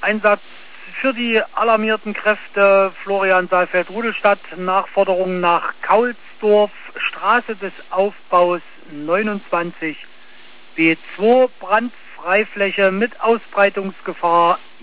Einsatz für die alarmierten Kräfte Florian Saalfeld-Rudolstadt, Nachforderung nach Kaulsdorf, Straße des Aufbaus 29, B2, Brandfreifläche mit Ausbreitungsgefahr